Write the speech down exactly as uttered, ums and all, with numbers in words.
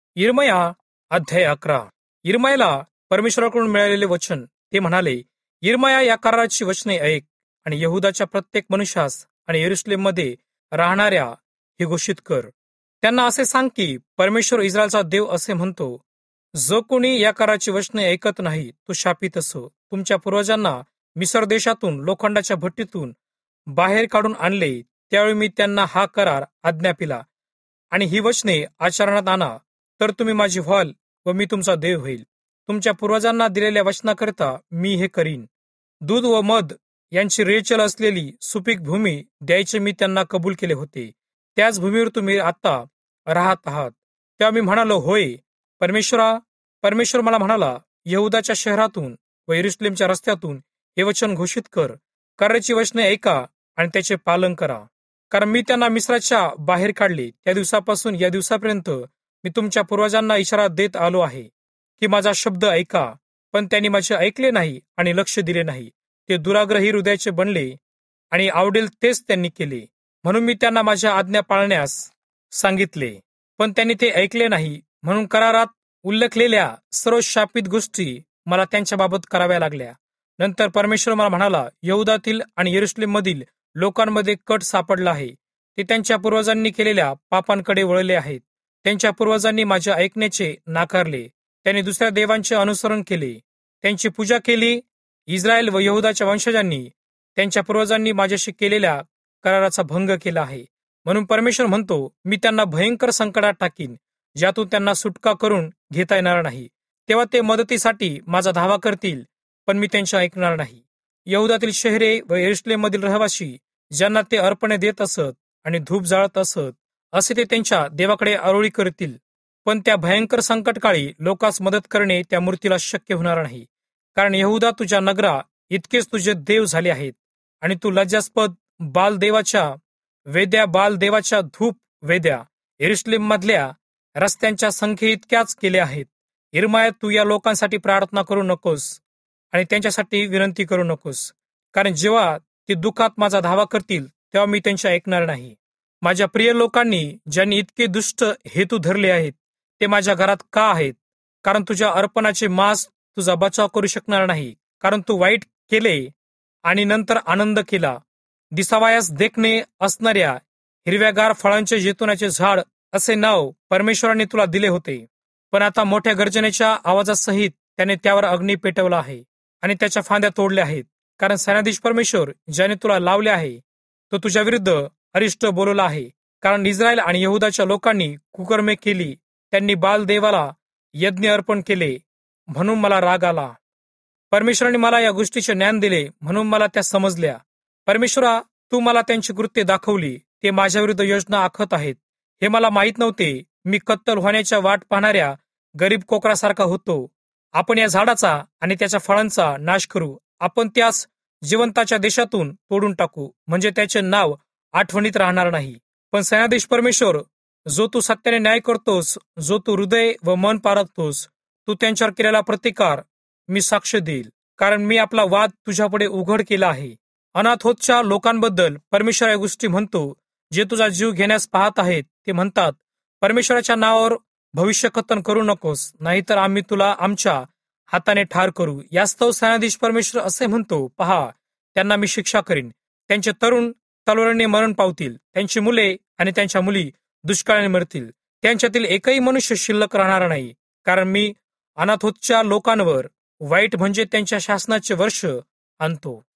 यिर्मया अध्याय अकरा. यिर्मयाला परमेश्वराकडून मिळालेले वचन. ते म्हणाले, यिर्मया, या कराराची वचने ऐक आणि यहुदाच्या प्रत्येक मनुष्यास आणि यरूशलेममध्ये राहणाऱ्या हे घोषित कर. त्यांना असे सांग की परमेश्वर इस्रायलचा देव असे म्हणतो, जो कोणी या कराराची वचने ऐकत नाही तो शापित असो. तुमच्या पूर्वजांना मिस्र देशातून लोखंडाच्या भट्टीतून बाहेर काढून आणले, त्यावेळी मी त्यांना हा करार आज्ञापिला आणि ही वचने आचरणात आणा, तर तुम्ही माझी व्हाल व मी तुमचा देव होईल. तुमच्या पूर्वजांना दिलेल्या वचनाकरिता मी हे करीन. दूध व मध यांची रेचल असलेली सुपीक भूमी द्यायचे मी त्यांना कबूल केले होते. त्याच भूमीवर तुम्ही आता राहत आहात. तेव्हा मी म्हणालो, होय परमेश्वरा. परमेश्वर मला म्हणाला, यहुदाच्या शहरातून व यरूशलेमच्या रस्त्यातून हे वचन घोषित कर. कराराची वचने ऐका आणि त्याचे पालन करा. कारण मी त्यांना मिस्राच्या बाहेर काढले त्या दिवसापासून या दिवसापर्यंत मी तुमच्या पूर्वजांना इशारा देत आलो आहे की माझा शब्द ऐका, पण त्यांनी माझे ऐकले नाही आणि लक्ष दिले नाही. ते दुराग्रही हृदयाचे बनले आणि आवडेल तेच त्यांनी केले. म्हणून मी त्यांना माझ्या आज्ञा पाळण्यास सांगितले, पण त्यांनी ते ऐकले नाही. म्हणून करारात उल्लेखलेल्या सर्व शापित गोष्टी मला त्यांच्याबाबत कराव्या लागल्या. नंतर परमेश्वर मला म्हणाला, यहुदातील आणि यरूशलेम मधील लोकांमध्ये कट सापडला आहे. ते त्यांच्या पूर्वजांनी केलेल्या पापांकडे वळले आहेत. त्यांच्या पूर्वजांनी माझ्या ऐकण्याचे नाकारले. त्यांनी दुसऱ्या देवांचे अनुसरण केले, त्यांची पूजा केली. इस्रायल व यहुदाच्या वंशजांनी त्यांच्या पूर्वजांनी माझ्याशी केलेल्या कराराचा भंग केला आहे. म्हणून परमेश्वर म्हणतो, मी त्यांना भयंकर संकटात टाकीन, ज्यातून त्यांना सुटका करून घेता येणार नाही. तेव्हा ते मदतीसाठी माझा धावा करतील, पण मी त्यांचे ऐकणार नाही. यहुदातील शहरे व यरूशलेम मधील रहिवासी ज्यांना ते अर्पणे देत असत आणि धूप जाळत असत, असे ते त्यांच्या देवाकडे आरोळी करतील. पण त्या भयंकर संकटकाळी लोकांस मदत करणे त्या मूर्तीला शक्य होणार नाही. कारण यहुदा, तुझ्या नगरा इतकेच तुझे देव झाले आहेत आणि तू लज्जास्पद बाल देवाच्या वेद्या बाल देवाच्या धूप वेद्या यरूशलेम मधल्या रस्त्यांच्या संख्ये इतक्याच केल्या आहेत. यिर्मया, तू या लोकांसाठी प्रार्थना करू नकोस आणि त्यांच्यासाठी विनंती करू नकोस, कारण जेव्हा ते दुःखात माझा धावा करतील तेव्हा मी त्यांचे ऐकणार नाही. माझ्या प्रिय लोकांनी ज्यांनी इतके दुष्ट हेतू धरले आहेत ते माझ्या घरात का आहेत? कारण तुझ्या अर्पणाचे मांस तुझा बचाव करू शकणार नाही. कारण तू वाईट केले आणि नंतर आनंद केला. दिसावयास देखणे असणाऱ्या हिरव्यागार फळांचे जैतुनाचे झाड असे नाव परमेश्वराने तुला दिले होते. पण आता मोठ्या गर्जनेच्या आवाजासहित त्याने त्यावर अग्नी पेटवला आहे आणि त्याच्या फांद्या तोडल्या आहेत. कारण सेनाधीश परमेश्वर ज्याने तुला लावले आहे तो तुझ्या विरुद्ध अरिष्ट बोलवला आहे. कारण इस्रायल आणि यहुदाच्या लोकांनी कुकर्मे केली, त्यांनी बाल देवाला यज्ञ अर्पण केले, म्हणून मला राग आला. परमेश्वराने मला या गोष्टीचे ज्ञान दिले, म्हणून मला त्या समजल्या. परमेश्वरा, तू मला त्यांची कृत्ये दाखवली. ते माझ्या विरुद्ध योजना आखत आहेत. हे मला माहीत नव्हते. मी कत्तल होण्याच्या वाट पाहणाऱ्या गरीब कोकरासारखा होतो. आपण या झाडाचा आणि त्याच्या फळांचा नाश करू. आपण त्यास जिवंताच्या देशातून तोडून टाकू, म्हणजे त्याचे नाव आठवणीत राहणार नाही. पण सेनाधीश परमेश्वर, जो तू सत्याने न्याय करतोस, जो तू हृदय व मन पारखतोस, तू त्यांच्यावर केलेला प्रतिकार मी साक्ष देईल. कारण मी आपला वाद तुझ्यापुढे उघड केला आहे. अनाथोतच्या लोकांबद्दल परमेश्वर या गोष्टी म्हणतो, जे तुझा जीव घेण्यास पाहत आहेत. ते म्हणतात, परमेश्वराच्या नावावर भविष्यकथन करू नकोस, नाहीतर आम्ही तुला आमच्या हाताने ठार करू. यास्तव सेनाधीश परमेश्वर असे म्हणतो, पहा, त्यांना मी शिक्षा करीन. त्यांचे तरुण तलवारीने मरण पावतील, त्यांची मुले आणि त्यांच्या मुली दुष्काळाने मरतील. त्यांच्यातील एकही मनुष्य शिल्लक राहणार नाही. कारण मी अनाथोतच्या लोकांवर वाईट म्हणजे त्यांच्या शासनाचे वर्ष आणतो.